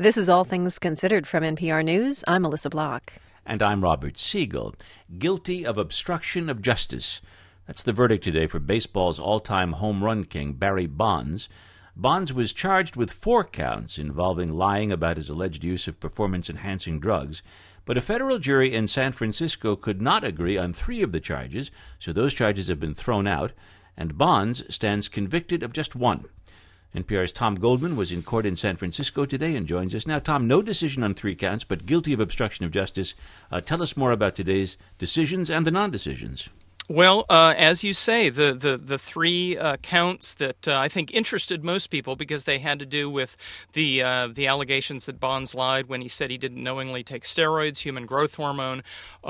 This is All Things Considered from NPR News. I'm Melissa Block. And I'm Robert Siegel. Guilty of obstruction of justice. That's the verdict today for baseball's all-time home run king, Barry Bonds. Bonds was charged with 4 counts involving lying about his alleged use of performance-enhancing drugs. But a federal jury in San Francisco could not agree on 3 of the charges, so those charges have been thrown out, and Bonds stands convicted of just 1. NPR's Tom Goldman was in court in San Francisco today and joins us now. Tom, no decision on 3 counts, but guilty of obstruction of justice. Tell us more about today's decisions and the non-decisions. Well, as you say, the 3 counts that I think interested most people because they had to do with the allegations that Bonds lied when he said he didn't knowingly take steroids, human growth hormone,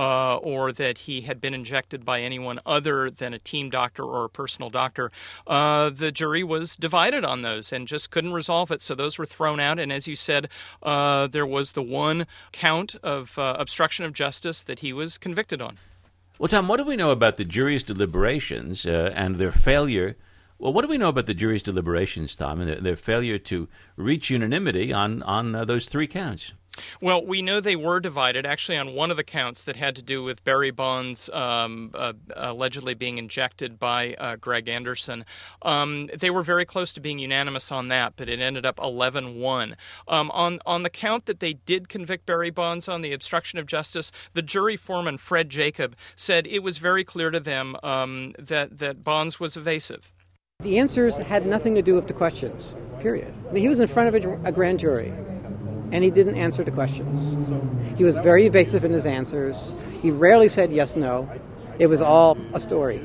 or that he had been injected by anyone other than a team doctor or a personal doctor. The jury was divided on those and just couldn't resolve it, so those were thrown out. And as you said, there was the 1 count of obstruction of justice that he was convicted on. Well, Tom, what do we know about the jury's deliberations and their failure? Well, what do we know about the jury's deliberations, Tom, and their failure to reach unanimity on those 3 counts? Well, we know they were divided, actually, on one of the counts that had to do with Barry Bonds allegedly being injected by Greg Anderson. They were very close to being unanimous on that, but it ended up 11-1. On the count that they did convict Barry Bonds on, the obstruction of justice, the jury foreman, Fred Jacob, said it was very clear to them that Bonds was evasive. The answers had nothing to do with the questions, period. I mean, he was in front of a grand jury, and he didn't answer the questions. He was very evasive in his answers. He rarely said yes, no. It was all a story.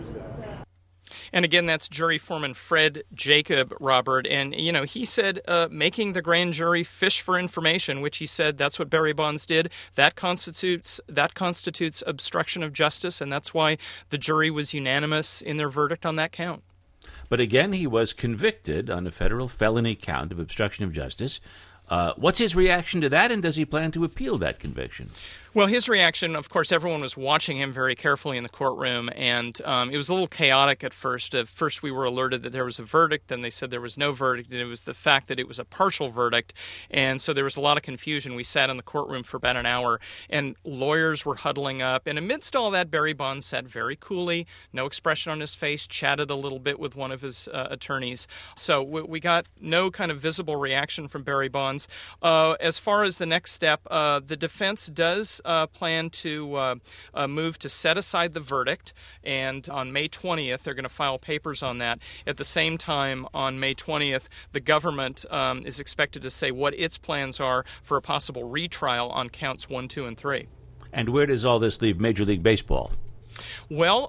And again, that's jury foreman Fred Jacob, Robert. And, he said making the grand jury fish for information, which he said that's what Barry Bonds did. That constitutes obstruction of justice, and that's why the jury was unanimous in their verdict on that count. But again, he was convicted on a federal felony count of obstruction of justice. What's his reaction to that, and does he plan to appeal that conviction? Well, his reaction, of course, everyone was watching him very carefully in the courtroom, and it was a little chaotic at first. At first, we were alerted that there was a verdict, then they said there was no verdict, and it was the fact that it was a partial verdict, and so there was a lot of confusion. We sat in the courtroom for about an hour, and lawyers were huddling up, and amidst all that, Barry Bonds sat very coolly, no expression on his face, chatted a little bit with one of his attorneys. So we got no kind of visible reaction from Barry Bonds. As far as the next step, the defense does plan to move to set aside the verdict, and on May 20th, they're going to file papers on that. At the same time, on May 20th, the government is expected to say what its plans are for a possible retrial on counts 1, 2, and 3. And where does all this leave Major League Baseball? Well,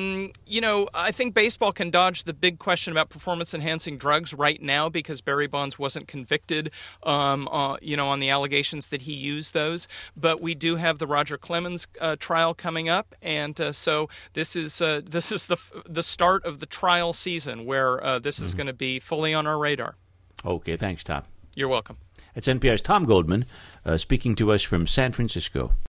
I think baseball can dodge the big question about performance-enhancing drugs right now because Barry Bonds wasn't convicted, on the allegations that he used those. But we do have the Roger Clemens trial coming up, and so this is the start of the trial season where this is going to be fully on our radar. Okay, thanks, Tom. You're welcome. It's NPR's Tom Goldman speaking to us from San Francisco.